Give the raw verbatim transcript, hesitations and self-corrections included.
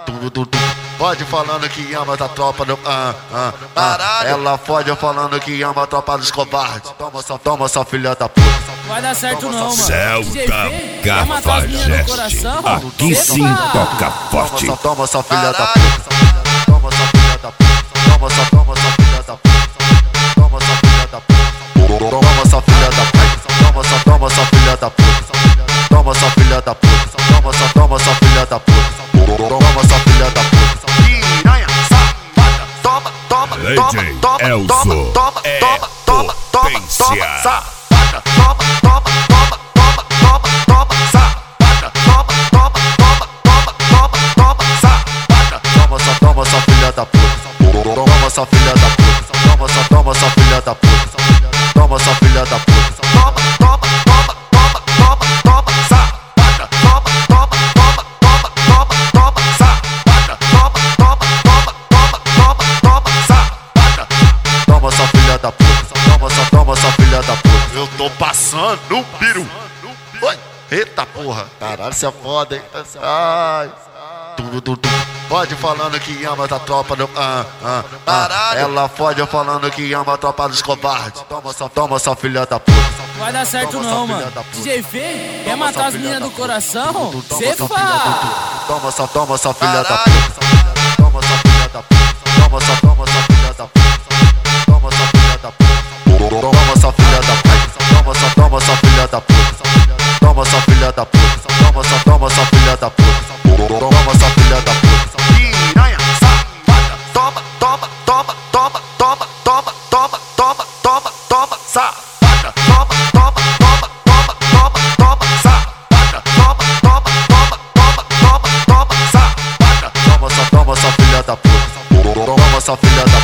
Tu, tu, tu. Pode falando que ama da tropa do. Ah, ah, ah. Ela pode falando que ama a tropa dos covardes. Toma só, toma só, filha da puta. Vai dar certo Toma não, mano. Celta Cafajeste. Aqui Epa! sim toca forte. Toma só, toma só, filha da puta. Toma só, filha da puta. Toma só, toma só, filha da puta. Toma só, filha da puta. Toma só, filha da puta. Toma só, toma só, filha da puta. Toma só, filha da puta. Toma só, toma só, filha da puta. Toma só, filha da puta. Piranha, safada. Toma, toma, Legend toma, toma, Elzo toma, é toma, toma, toma, potência. toma, safada. Toma, toma, toma, toma, toma, toma, safada. Toma, toma, toma, toma, toma, toma, safada. Toma só, toma só, filha da puta. Toma só, filha da puta. Toma só, toma só, filha da puta. Toma só, filha da puta. Toma, toma, toma, toma, toma, toma, safada. Toma, toma, toma, toma, toma, toma, safada. Toma, toma, toma, toma, toma, toma, safada. Toma só, filha da puta. Toma só, toma só, filha da puta. Eu tô passando no piru. Oi. Eita porra. Caralho, você é foda, hein? Ai. Tu, tu, tu. Pode falando que ama da tropa do. Ah, ah, ah. Ela pode falando que ama a tropa dos covardes. Toma só, toma só, filha da puta. Vai dar certo Toma não, só, mano. filha da puta. D J Fê, quer Toma matar só, as filha meninas da do puta. coração? Toma só, Cê filha da faz. puta. Toma só, toma só, filha da puta. Toma só, filha da puta. Toma só, toma só, filha da puta. Toma só, filha da puta. Toma só, filha da puta. Toma só, toma só, filha da puta. Toma só, filha da puta. Toma só, toma só, filha da puta. Toma só, filha da puta. Piranha, safada. Toma, toma, toma, toma, toma, toma, toma, toma, toma, toma, safada. Toma, toma, toma, toma, toma, toma, safada. Toma, toma, toma, toma, toma, toma, safada. Toma só, toma só, filha da puta. Toma só, filha da